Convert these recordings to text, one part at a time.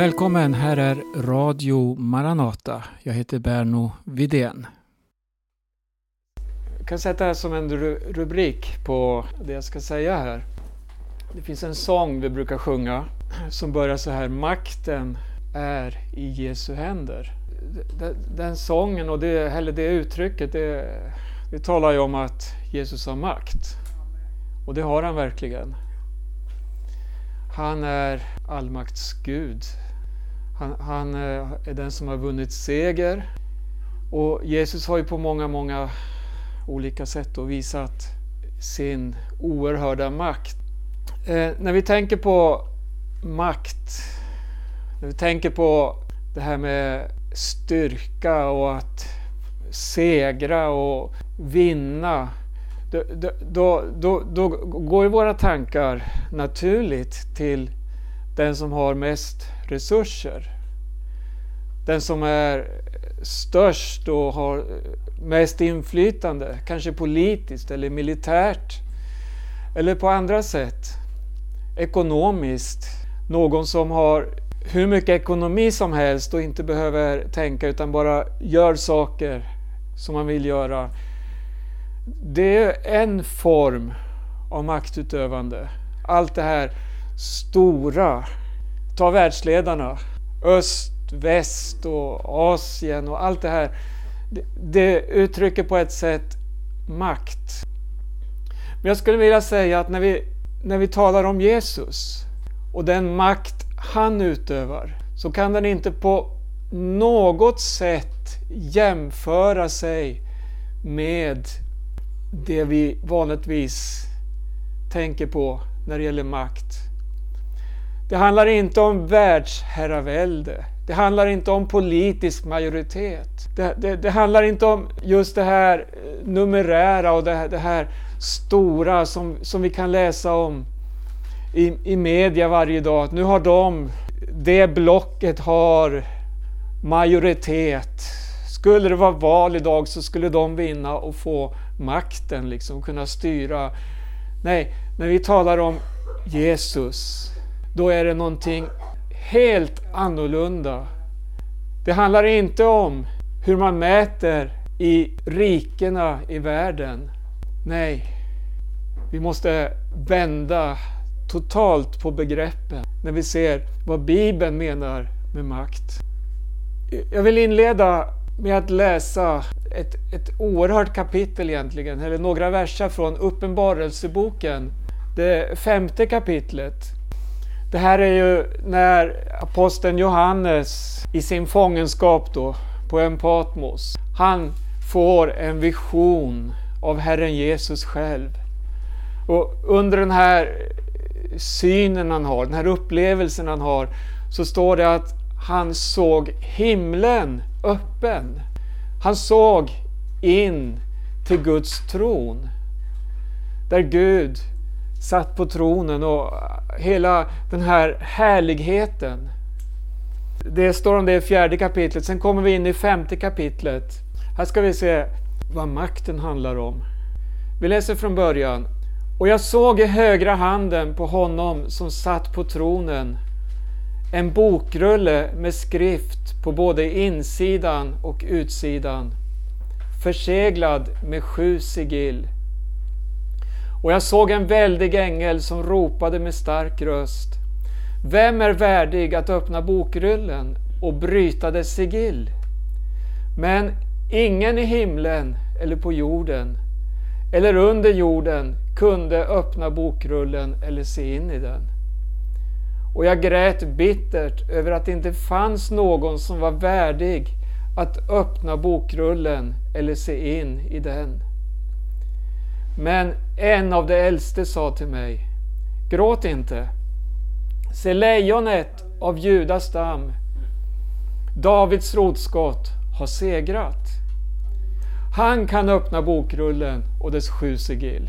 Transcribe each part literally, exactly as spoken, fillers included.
Välkommen, här är Radio Maranata. Jag heter Berno Widén. Jag kan sätta det som en rubrik på det jag ska säga här. Det finns en sång vi brukar sjunga som börjar så här: makten är i Jesu händer. Den sången och det, eller det uttrycket, det, det talar ju om att Jesus har makt. Och det har han verkligen. Han är allmakts Gud. Han, han är den som har vunnit seger. Och Jesus har ju på många, många olika sätt och visat sin oerhörda makt. Eh, när vi tänker på makt, när vi tänker på det här med styrka och att segra och vinna, då, då, då, då går ju våra tankar naturligt till den som har mest resurser. Den som är störst och har mest inflytande, kanske politiskt eller militärt eller på andra sätt, ekonomiskt. Någon som har hur mycket ekonomi som helst och inte behöver tänka utan bara gör saker som man vill göra. Det är en form av maktutövande. Allt det här stora, ta världsledarna, öst, väst och Asien och allt det här, det, det uttrycker på ett sätt makt. Men jag skulle vilja säga att när vi, när vi talar om Jesus och den makt han utövar, så kan den inte på något sätt jämföra sig med det vi vanligtvis tänker på när det gäller makt. Det handlar inte om världsherravälde. Det handlar inte om politisk majoritet. Det, det, det handlar inte om just det här numerära och det, det här stora som, som vi kan läsa om i, i media varje dag. Att nu har de, det blocket har majoritet. Skulle det vara val idag så skulle de vinna och få makten, liksom kunna styra. Nej, när vi talar om Jesus, då är det någonting helt annorlunda. Det handlar inte om hur man mäter i rikena i världen. Nej, vi måste vända totalt på begreppen när vi ser vad Bibeln menar med makt. Jag vill inleda med att läsa ett, ett oerhört kapitel egentligen, eller några verser från Uppenbarelseboken, det femte kapitlet. Det här är ju när aposteln Johannes i sin fångenskap då på ön Patmos, han får en vision av Herren Jesus själv. Och under den här synen han har, den här upplevelsen han har, så står det att han såg himlen öppen. Han såg in till Guds tron. Där Gud satt på tronen och hela den här härligheten. Det står om det i fjärde kapitlet. Sen kommer vi in i femte kapitlet. Här ska vi se vad makten handlar om. Vi läser från början. Och jag såg i högra handen på honom som satt på tronen en bokrulle med skrift på både insidan och utsidan, förseglad med sju sigill. Och jag såg en väldig ängel som ropade med stark röst: vem är värdig att öppna bokrullen och bryta dess sigill? Men ingen i himlen eller på jorden eller under jorden kunde öppna bokrullen eller se in i den. Och jag grät bittert över att det inte fanns någon som var värdig att öppna bokrullen eller se in i den. Men en av de äldste sa till mig: gråt inte. Se, lejonet av Judas stam, Davids rodskott, har segrat. Han kan öppna bokrullen och dess sju sigill.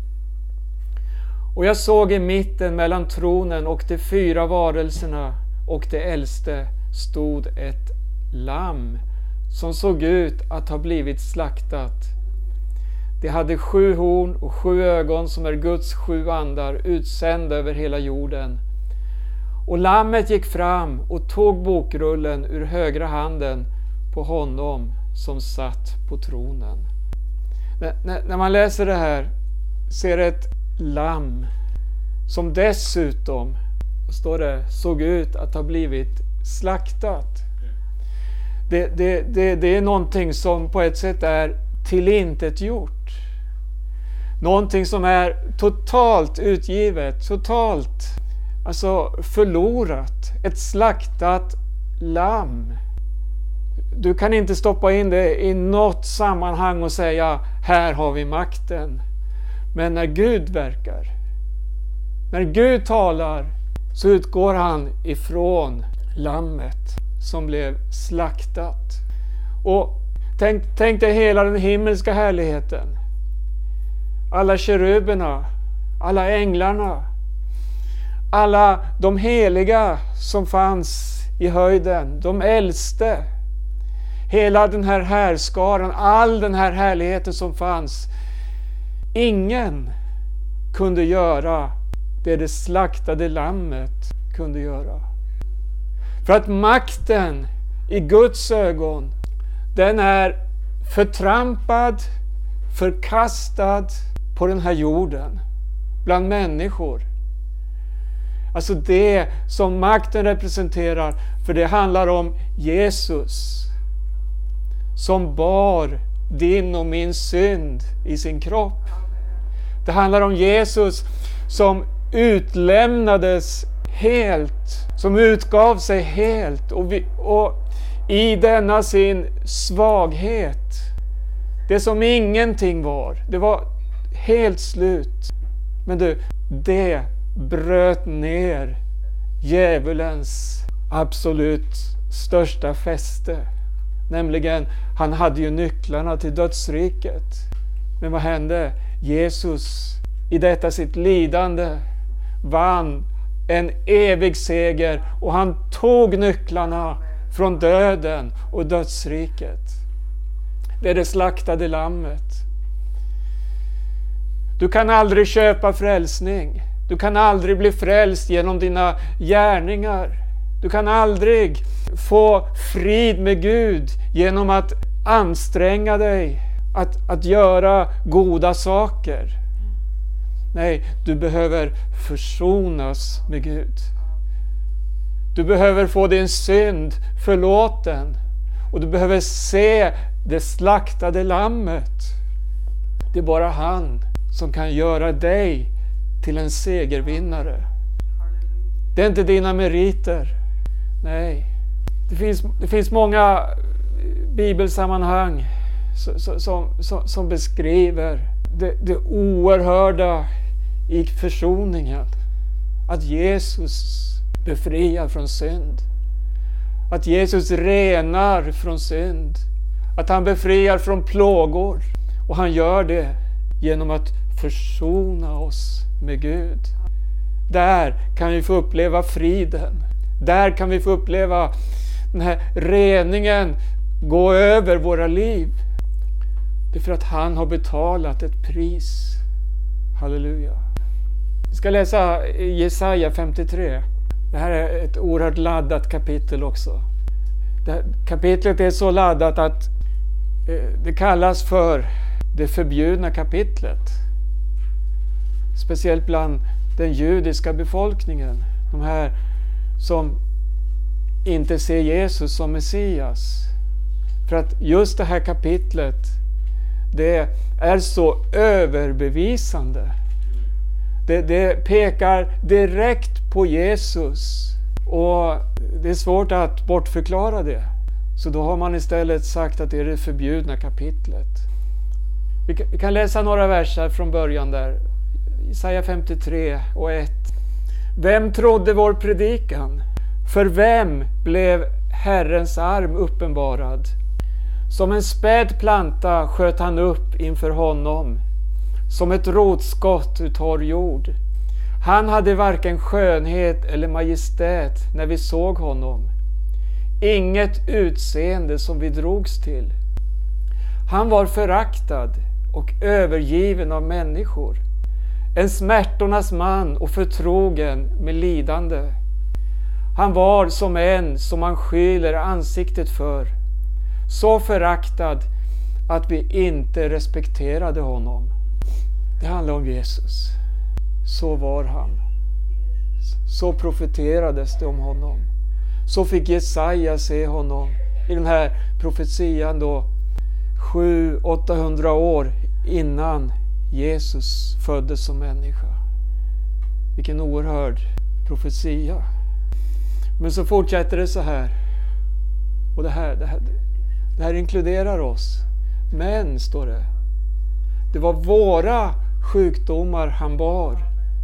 Och jag såg i mitten mellan tronen och de fyra varelserna och det äldste stod ett lamm som såg ut att ha blivit slaktat. Det hade sju horn och sju ögon som är Guds sju andar utsända över hela jorden. Och lammet gick fram och tog bokrullen ur högra handen på honom som satt på tronen. När, när man läser det här ser ett lamm som dessutom, står det, såg ut att ha blivit slaktat. Det, det, det, det är någonting som på ett sätt är tillintetgjort. Någonting som är totalt utgivet, totalt alltså förlorat. Ett slaktat lamm. Du kan inte stoppa in det i något sammanhang och säga, här har vi makten. Men när Gud verkar, när Gud talar, så utgår han ifrån lammet som blev slaktat. Och tänk, tänk dig hela den himmelska härligheten. Alla keruberna, alla änglarna, alla de heliga som fanns i höjden, de äldste. Hela den här härskaran, all den här härligheten som fanns. Ingen kunde göra det det slaktade lammet kunde göra. För att makten i Guds ögon, den är förtrampad, förkastad på den här jorden, bland människor. Alltså det som makten representerar, för det handlar om Jesus som bar din och min synd i sin kropp. Det handlar om Jesus som utlämnades helt, som utgav sig helt och, vi, och i denna sin svaghet, det som ingenting var, det var helt slut. Men du, det bröt ner djävulens absolut största fäste. Nämligen, han hade ju nycklarna till dödsriket. Men vad hände? Jesus i detta sitt lidande vann en evig seger och han tog nycklarna från döden och dödsriket. Det är det slaktade lammet. Du kan aldrig köpa frälsning. Du kan aldrig bli frälst genom dina gärningar. Du kan aldrig få frid med Gud genom att anstränga dig att, att göra goda saker. Nej, du behöver försonas med Gud. Du behöver få din synd förlåten. Och du behöver se det slaktade lammet. Det är bara han som kan göra dig till en segervinnare. Det är inte dina meriter. Nej. Det finns, det finns många bibelsammanhang som, som, som, som beskriver det, det oerhörda i försoningen. Att Jesus befriar från synd. Att Jesus renar från synd. Att han befriar från plågor. Och han gör det genom att försona oss med Gud. Där kan vi få uppleva friden. Där kan vi få uppleva den här reningen gå över våra liv. Det är för att han har betalat ett pris. Halleluja. Vi ska läsa Jesaja femtiotre. Det här är ett oerhört laddat kapitel också. Det här kapitlet är så laddat att det kallas för det förbjudna kapitlet. Speciellt bland den judiska befolkningen. De här som inte ser Jesus som Messias. För att just det här kapitlet, det är så överbevisande. Det, det pekar direkt på Jesus. Och det är svårt att bortförklara det. Så då har man istället sagt att det är det förbjudna kapitlet. Vi kan, vi kan läsa några verser från början där. Jesaja femtiotre och ett. Vem trodde vår predikan? För vem blev Herrens arm uppenbarad? Som en späd planta sköt han upp inför honom. Som ett rotskott ur torr jord. Han hade varken skönhet eller majestät när vi såg honom. Inget utseende som vi drogs till. Han var föraktad och övergiven av människor. En smärtornas man och förtrogen med lidande. Han var som en som man skyler ansiktet för. Så föraktad att vi inte respekterade honom. Det handlar om Jesus. Så var han. Så profeterades det om honom. Så fick Jesaja se honom i den här profetian då sju åttahundra år innan Jesus föddes som människa. Vilken oerhörd profetia. Men så fortsätter det så här. Och det här, det här, det här inkluderar oss. Men, står det, det var våra sjukdomar han bar.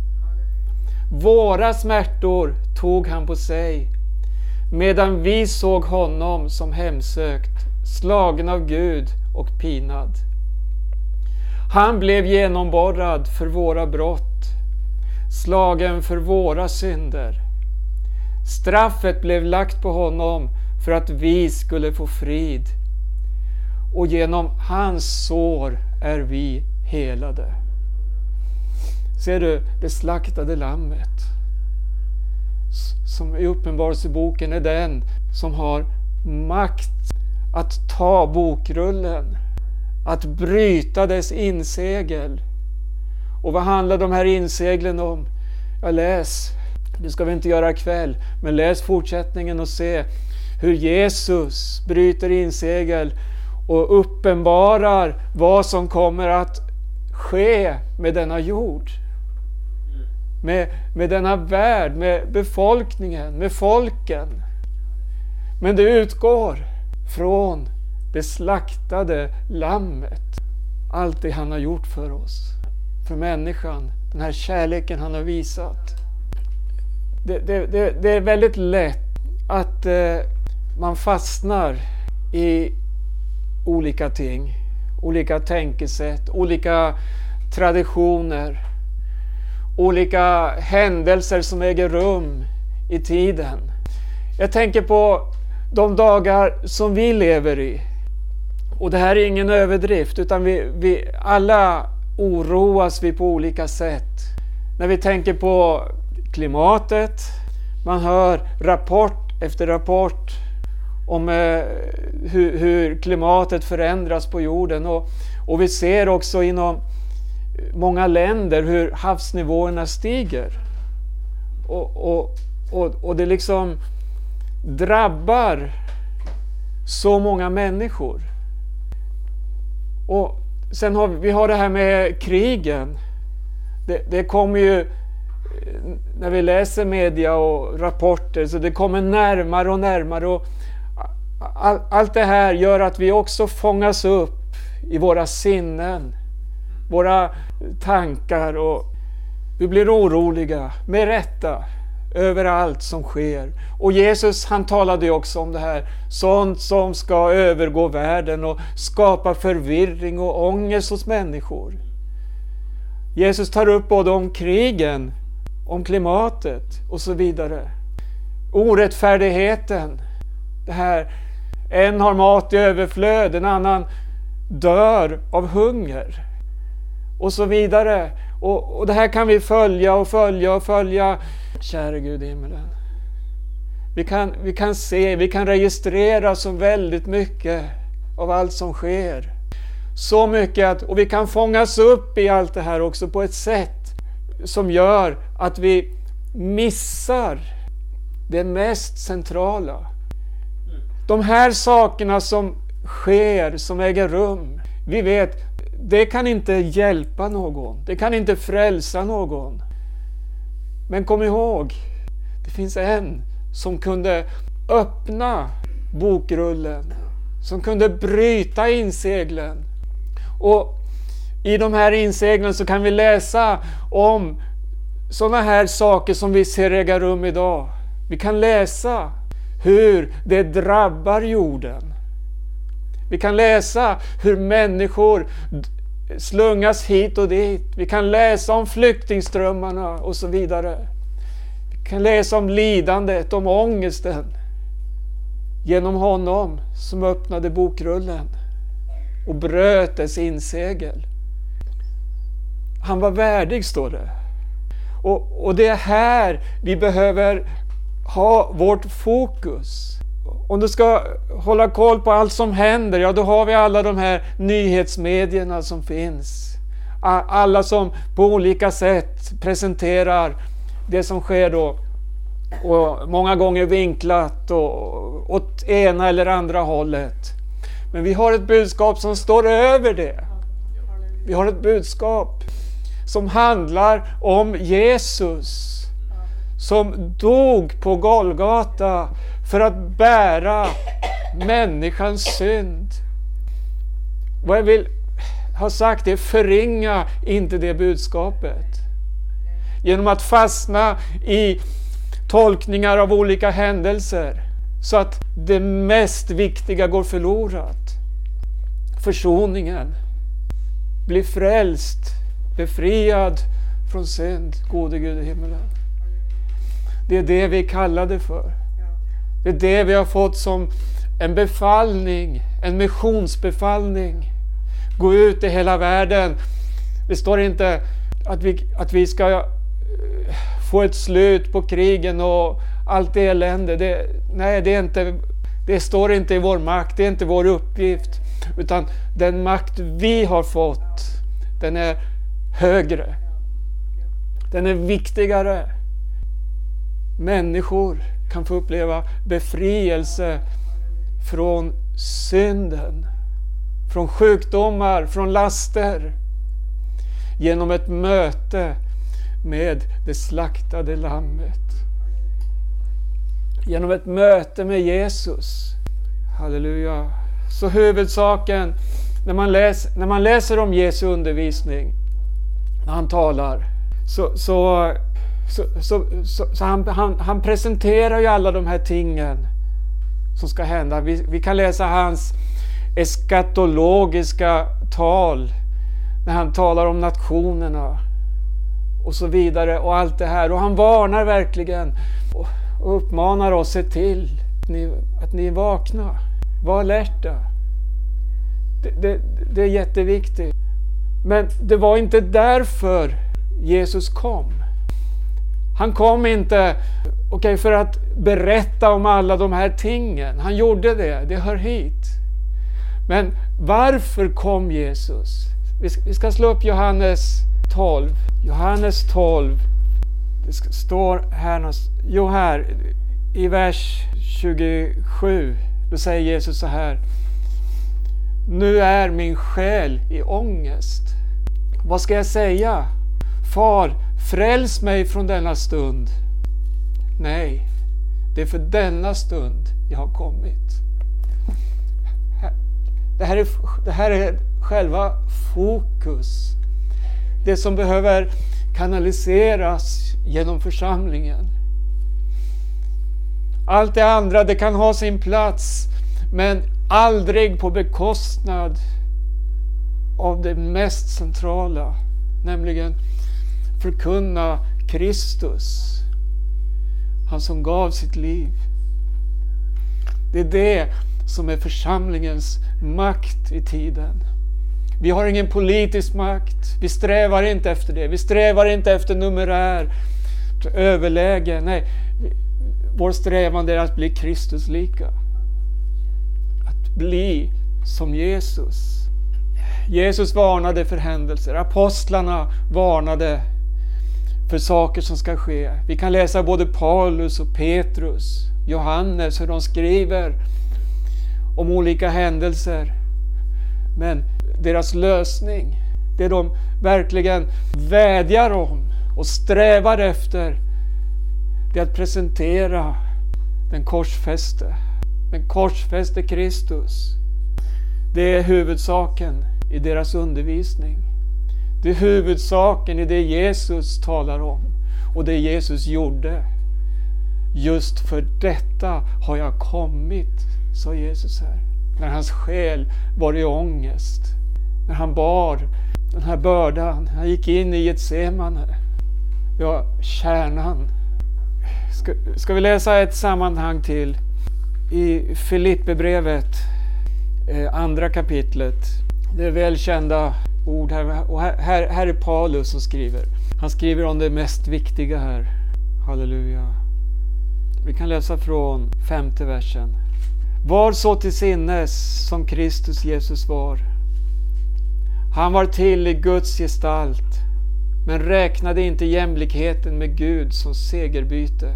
Våra smärtor tog han på sig. Medan vi såg honom som hemsökt, slagen av Gud och pinad. Han blev genomborrad för våra brott, slagen för våra synder. Straffet blev lagt på honom för att vi skulle få frid. Och genom hans sår är vi helade. Ser du, det slaktade lammet som i Uppenbarelseboken är den som har makt att ta bokrullen, att bryta dess insegel. Och vad handlar de här inseglen om? Jag läs, det ska vi inte göra ikväll, men läs fortsättningen och se hur Jesus bryter insegel och uppenbarar vad som kommer att ske med denna jord. Med, med denna värld, med befolkningen, med folken. Men det utgår från det slaktade lammet. Allt det han har gjort för oss. För människan. Den här kärleken han har visat. Det, det, det, det är väldigt lätt att eh, man fastnar i olika ting. Olika tänkesätt, olika traditioner. Olika händelser som äger rum i tiden. Jag tänker på de dagar som vi lever i. Och det här är ingen överdrift, utan vi, vi alla oroas vi på olika sätt. När vi tänker på klimatet, man hör rapport efter rapport om eh, hur, hur klimatet förändras på jorden. Och, och vi ser också inom många länder hur havsnivåerna stiger. Och, och, och, och det liksom drabbar så många människor. Och sen har vi, vi har det här med krigen. Det, det kommer ju, när vi läser media och rapporter, så det kommer närmare och närmare. Och all, allt det här gör att vi också fångas upp i våra sinnen. Våra tankar, och vi blir oroliga med rätta över allt som sker. Och Jesus, han talade ju också om det här, sånt som ska övergå världen och skapa förvirring och ångest hos människor. Jesus tar upp både om krigen, om klimatet och så vidare. Orättfärdigheten, det här, en har mat i överflöd, en annan dör av hunger. Och så vidare. Och, och det här kan vi följa och följa och följa. Kära Gud i himmelen. Vi kan, vi kan se, vi kan registrera så väldigt mycket av allt som sker. Så mycket att, och vi kan fångas upp i allt det här också på ett sätt som gör att vi missar det mest centrala. De här sakerna som sker, som äger rum. Vi vet, det kan inte hjälpa någon. Det kan inte frälsa någon. Men kom ihåg, det finns en som kunde öppna bokrullen. Som kunde bryta inseglen. Och i de här inseglen så kan vi läsa om sådana här saker som vi ser äga rum idag. Vi kan läsa hur det drabbar jorden. Vi kan läsa hur människor slungas hit och dit. Vi kan läsa om flyktingströmmarna och så vidare. Vi kan läsa om lidandet, om ångesten. Genom honom som öppnade bokrullen och bröt dess insegel. Han var värdig, står det. Och, och det är här vi behöver ha vårt fokus. Om du ska hålla koll på allt som händer, ja då har vi alla de här nyhetsmedierna som finns. Alla som på olika sätt presenterar det som sker då. Och många gånger vinklat och åt ena eller andra hållet. Men vi har ett budskap som står över det. Vi har ett budskap som handlar om Jesus. Som dog på Golgata för att bära människans synd. Vad jag vill ha sagt är: förringa inte det budskapet. Genom att fastna i tolkningar av olika händelser så att det mest viktiga går förlorat. Försoningen. Bli frälst, befriad från synd, gode Gud i himmelen. Det är det vi kallar det för. Det är det vi har fått som en befallning, en missionsbefallning. Gå ut i hela världen. Det står inte att vi, att vi ska få ett slut på krigen och allt det elände. Det, nej, det, är inte, det står inte i vår makt, det är inte vår uppgift. Utan den makt vi har fått, den är högre. Den är viktigare. Människor kan få uppleva befrielse från synden, från sjukdomar, från laster, genom ett möte med det slaktade lammet. Genom ett möte med Jesus. Halleluja. Så huvudsaken när man läser, när man läser om Jesu undervisning, när han talar, så, så, så, så, så, så han, han, han presenterar ju alla de här tingen som ska hända. Vi, vi kan läsa hans eskatologiska tal när han talar om nationerna och så vidare och allt det här. Och han varnar verkligen och, och uppmanar oss, se till att ni, att ni är vakna. Var alerta. Det, det, det är jätteviktigt. Men det var inte därför Jesus kom. Han kom inte okay, för att berätta om alla de här tingen. Han gjorde det, det hör hit. Men varför kom Jesus? Vi ska, vi ska slå upp Johannes tolv. Johannes tolv. Det står här, jo här i vers tjugosju. Då säger Jesus så här: nu är min själ i ångest. Vad ska jag säga? Far, fräls mig från denna stund. Nej, det är för denna stund jag har kommit. Det här är, det här är själva fokus. Det som behöver kanaliseras genom församlingen. Allt det andra, det kan ha sin plats, men aldrig på bekostnad av det mest centrala, nämligen förkunna Kristus, han som gav sitt liv. Det är det som är församlingens makt i tiden. Vi har ingen politisk makt, vi strävar inte efter det, vi strävar inte efter numerär, överläge, nej. Vår strävan är att bli Kristus lika. Att bli som Jesus. Jesus varnade för händelser. Apostlarna varnade för saker som ska ske. Vi kan läsa både Paulus och Petrus, Johannes, hur de skriver om olika händelser. Men deras lösning, det de verkligen vädjar om och strävar efter, det är att presentera den korsfäste. Den korsfäste Kristus. Det är huvudsaken i deras undervisning. Det är huvudsaken i det Jesus talar om. Och det Jesus gjorde. Just för detta har jag kommit, sa Jesus här. När hans själ var i ångest. När han bar den här bördan. Han gick in i Getsemane. Det var kärnan. Ska, ska vi läsa ett sammanhang till i Filipperbrevet, eh, andra kapitlet. Det är välkända ord här. Och här, här, här är Paulus som skriver. Han skriver om det mest viktiga här. Halleluja. Vi kan läsa från femte versen. Var så till sinnes som Kristus Jesus var. Han var till i Guds gestalt, men räknade inte jämlikheten med Gud som segerbyte,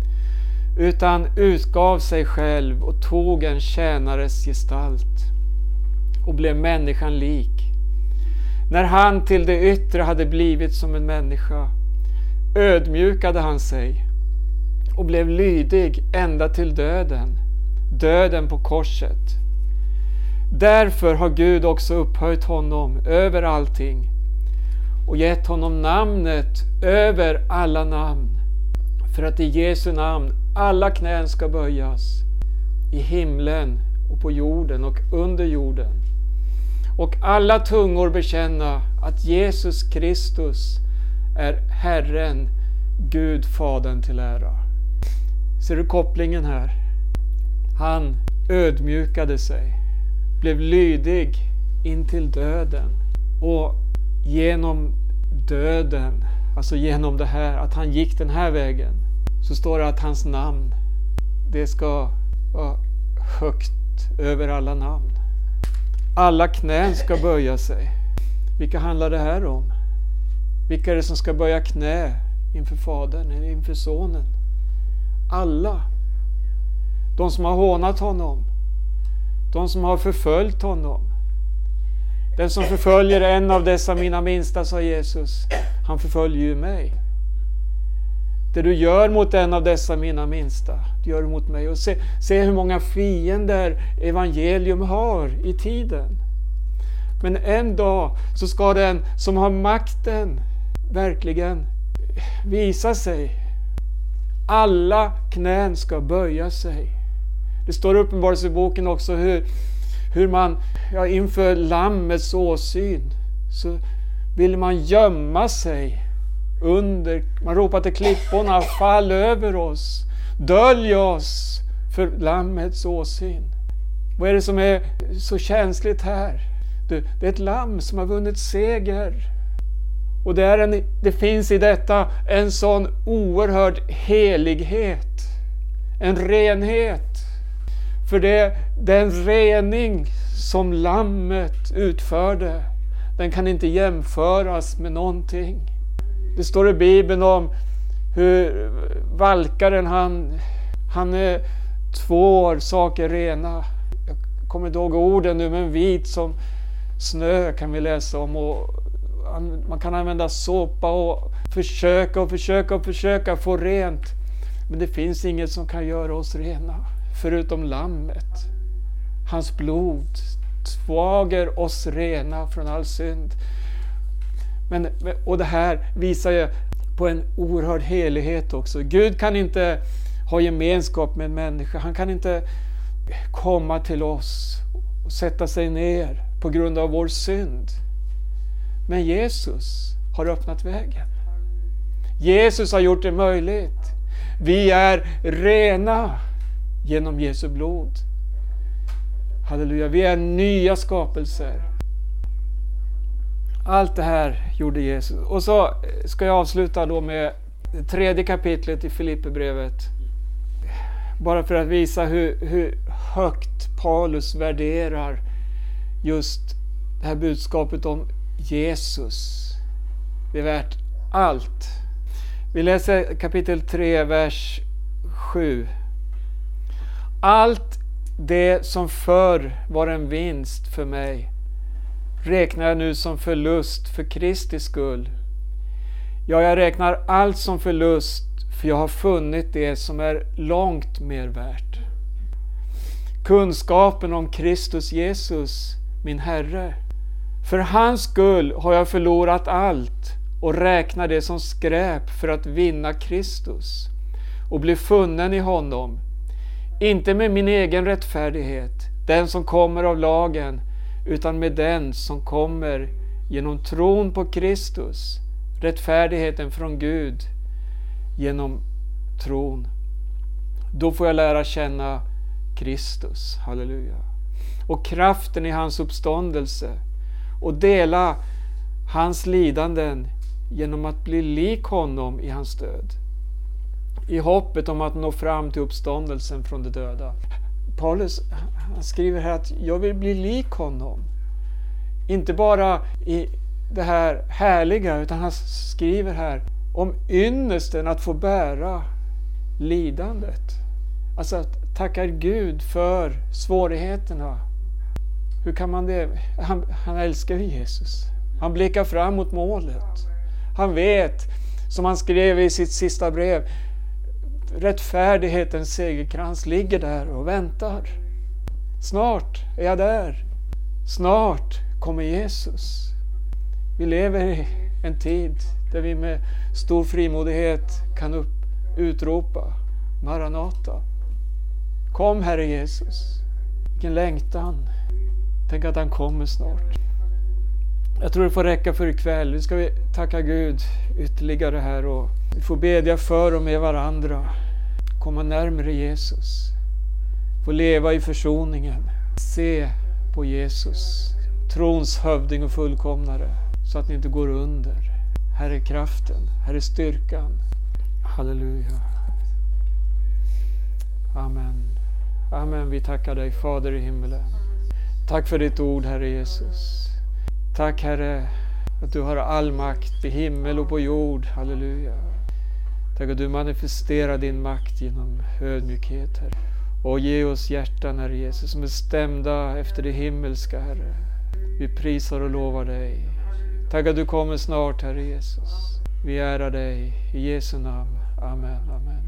utan utgav sig själv och tog en tjänares gestalt och blev människan lik. När han till det yttre hade blivit som en människa, ödmjukade han sig och blev lydig ända till döden, döden på korset. Därför har Gud också upphöjt honom över allting och gett honom namnet över alla namn, för att i Jesu namn alla knän ska böjas, i himlen och på jorden och under jorden, och alla tungor bekänna att Jesus Kristus är Herren, Gud Fadern till ära. Ser du kopplingen här? Han ödmjukade sig, blev lydig in till döden, och genom döden, alltså genom det här, att han gick den här vägen, så står det att hans namn, det ska vara högt över alla namn. Alla knän ska böja sig. Vilka handlar det här om? Vilka är det som ska böja knä inför Fadern eller inför Sonen? Alla. De som har hånat honom. De som har förföljt honom. Den som förföljer en av dessa mina minsta, sa Jesus, han förföljer ju mig. Det du gör mot en av dessa mina minsta, det gör du mot mig. Och se, se hur många fiender evangelium har i tiden. Men en dag så ska den som har makten verkligen visa sig. Alla knän ska böja sig. Det står i Uppenbarelseboken också hur, hur man ja, inför lammets åsyn så vill man gömma sig under. Man ropar till klipporna, fall över oss, dölj oss för lammets åsyn. Vad är det som är så känsligt här? Det, det är ett lamm som har vunnit seger. Och det, är en, det finns i detta en sån oerhörd helighet. En renhet. För det, den rening som lammet utförde, den kan inte jämföras med någonting. Det står i Bibeln om hur valkaren, han, han är två saker rena. Jag kommer inte ihåg orden nu, men vit som snö kan vi läsa om. Och man kan använda såpa och försöka och försöka och försöka få rent. Men det finns inget som kan göra oss rena förutom lammet. Hans blod tvager oss rena från all synd. Men, och det här visar ju på en oerhörd helighet också. Gud kan inte ha gemenskap med en människa. Han kan inte komma till oss och sätta sig ner på grund av vår synd. Men Jesus har öppnat vägen. Jesus har gjort det möjligt. Vi är rena genom Jesu blod. Halleluja, vi är nya skapelser. Allt det här gjorde Jesus. Och så ska jag avsluta då med det tredje kapitlet i Filipperbrevet. Bara för att visa hur, hur högt Paulus värderar just det här budskapet om Jesus. Det är värt allt. Vi läser kapitel tre, vers sju. Allt det som förr var en vinst för mig räknar jag nu som förlust för Kristi skull. Ja, jag räknar allt som förlust, för jag har funnit det som är långt mer värt. Kunskapen om Kristus Jesus, min Herre. För hans skull har jag förlorat allt och räknar det som skräp för att vinna Kristus och bli funnen i honom. Inte med min egen rättfärdighet, den som kommer av lagen, utan med den som kommer genom tron på Kristus, rättfärdigheten från Gud genom tron. Då får jag lära känna Kristus, halleluja, och kraften i hans uppståndelse och dela hans lidanden genom att bli lik honom i hans död. i hoppet om att nå fram till uppståndelsen från de döda. Paulus, han skriver här att jag vill bli lik honom. Inte bara i det här härliga, utan han skriver här om ynnesten att få bära lidandet. Alltså att tacka Gud för svårigheterna. Hur kan man det? Han, han älskar ju Jesus. Han blickar fram mot målet. Han vet, som han skrev i sitt sista brev, rättfärdighetens segerkrans ligger där och väntar. Snart är jag där. Snart kommer Jesus. Vi lever i en tid där vi med stor frimodighet kan upp, utropa Maranata. Kom Herre Jesus. Vilken längtan. Tänk att han kommer snart. Jag tror det får räcka för ikväll. Nu ska vi tacka Gud ytterligare här och vi får bedja för och med varandra. Komma närmare Jesus. Få leva i försoningen. Se på Jesus. Trons hövding och fullkomnare. Så att ni inte går under. Här är kraften. Här är styrkan. Halleluja. Amen. Amen. Vi tackar dig, Fader i himmelen. Tack för ditt ord, Herre Jesus. Tack, Herre, att du har all makt i himmel och på jord. Halleluja. Tack att du manifesterar din makt genom ödmjukhet, Herre. Och ge oss hjärtan, Herre Jesus, som är stämda efter det himmelska, Herre. Vi prisar och lovar dig. Tack att du kommer snart, Herre Jesus. Vi ärar dig i Jesu namn. Amen, amen.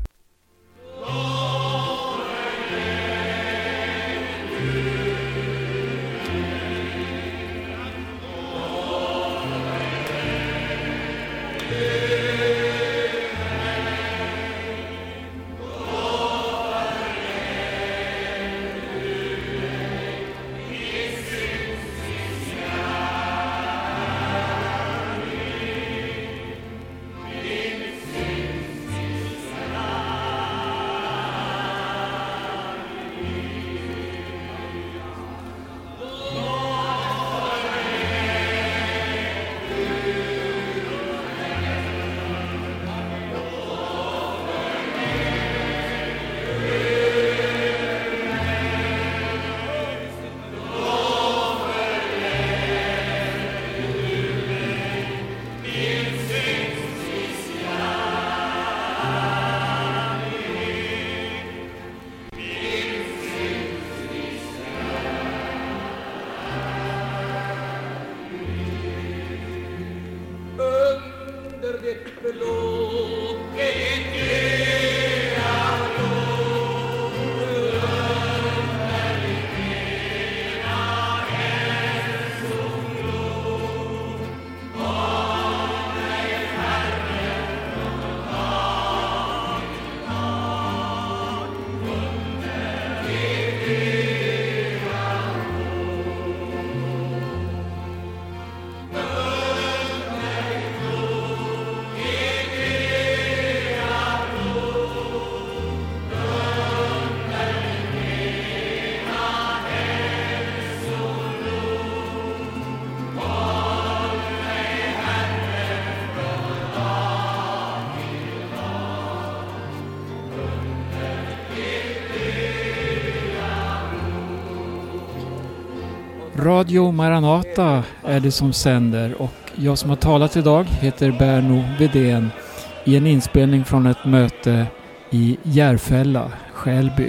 Radio Maranata är det som sänder och jag som har talat idag heter Berno Vedén i en inspelning från ett möte i Järfälla, Skälby.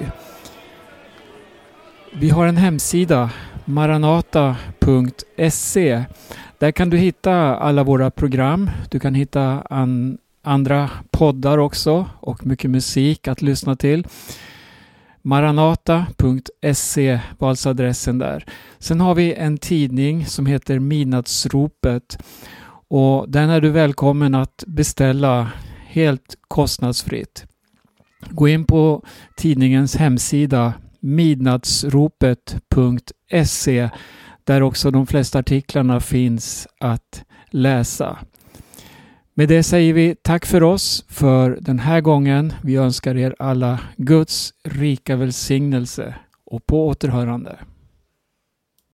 Vi har en hemsida, maranata punkt se. Där kan du hitta alla våra program. Du kan hitta an- andra poddar också och mycket musik att lyssna till. maranata punkt se var alltså adressen där. Sen har vi en tidning som heter Midnattsropet och den är du välkommen att beställa helt kostnadsfritt. Gå in på tidningens hemsida midnattsropet punkt se där också de flesta artiklarna finns att läsa. Med det säger vi tack för oss för den här gången. Vi önskar er alla Guds rika välsignelse och på återhörande.